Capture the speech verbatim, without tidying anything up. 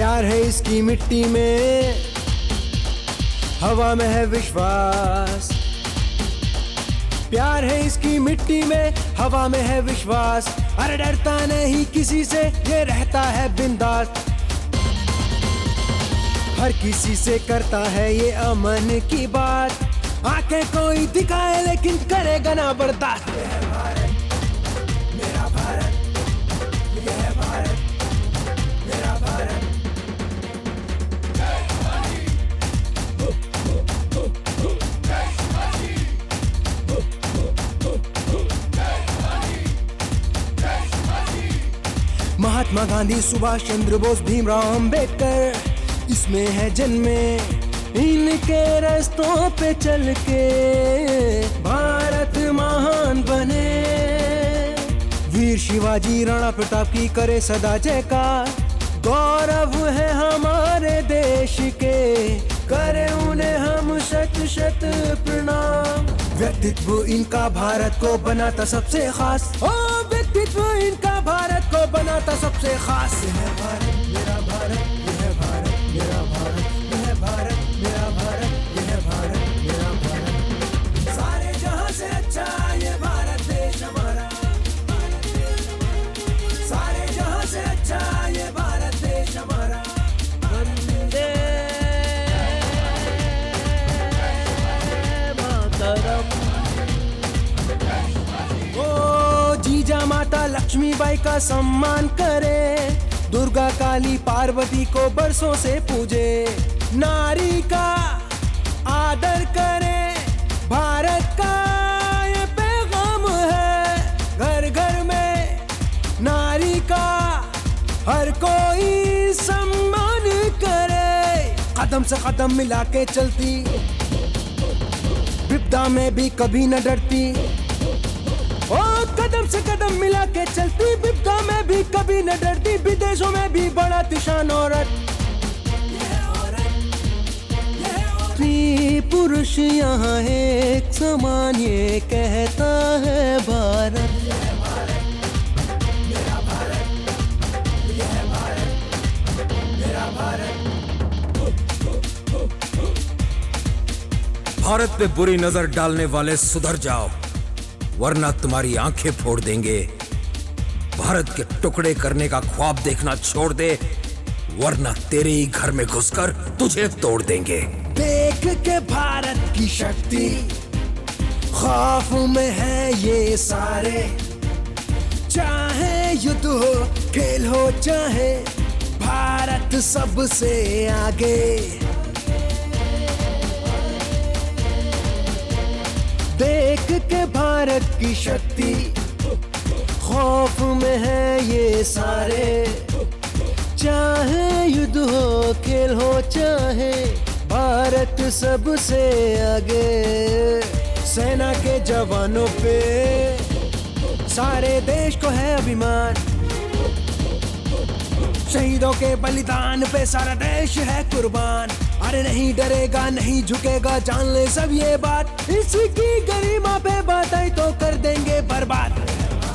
प्यार है इसकी मिट्टी में, हवा में है विश्वास। प्यार है इसकी मिट्टी में, हवा में है विश्वास। अरे डरता नहीं किसी से, ये रहता है बिंदास। हर किसी से करता है ये अमन की बात। आंखें कोई दिखाए लेकिन करेगा ना बर्दाश्त। ये है भारत, मेरा भारत, ये है भारत, मेरा भारत। महात्मा गांधी, सुभाष चंद्र बोस, भीमराव अंबेडकर, इसमें है जन्मे। इनके रास्तों पे चल के भारत महान बने। वीर शिवाजी, राणा प्रताप की करे सदा जयकार। गौरव है हमारे देश के, करे उन्हें हम शत शत प्रणाम। व्यक्तित्व इनका भारत को बनाता सबसे खास। ओ व्यक्तित्व इनका भारत को बनाता सबसे खास। यह है भारत, मेरा भारत, यह है भारत, मेरा भारत, यह है भारत, मेरा भारत, यह है भारत, मेरा भारत। सारे जहां से अच्छा ये भारत देश हमारा। सारे जहां से अच्छा ये भारत देश हमारा। वंदे मातरम। ओ जीजा माता लक्ष्मीबाई का सम्मान करे। दुर्गा काली पार्वती को बरसों से पूजे। नारी का आदर करे, भारत का ये पैगाम है। घर घर में नारी का हर कोई सम्मान करे। कदम से कदम मिला के चलती, विपदा में भी कभी न डरती। ओ कदम से कदम मिला के चलती, विपदा में भी कभी न डरती। विदेशों में भी बड़ा शान औरत। स्त्री पुरुष यहाँ एक समान, ये कहता है भारत। मेरा भारत, यह है भारत, मेरा भारत। भारत पे बुरी नजर डालने वाले सुधर जाओ, वरना तुम्हारी आंखें फोड़ देंगे। भारत के टुकड़े करने का ख्वाब देखना छोड़ दे, वरना तेरे ही घर में घुसकर तुझे तोड़ देंगे। देख के भारत की शक्ति, खौफ में है ये सारे। चाहे युद्ध हो, खेल हो, चाहे भारत सबसे आगे। देख के भारत की शक्ति, खौफ में है ये सारे। चाहे युद्ध हो, खेल हो, चाहे भारत सबसे आगे। सेना के जवानों पे सारे देश को है अभिमान। शहीदों के बलिदान पे सारा देश है कुर्बान। अरे नहीं डरेगा, नहीं झुकेगा, जान ले सब ये बात। इसकी गरिमा पे बात आई तो कर देंगे बर्बाद।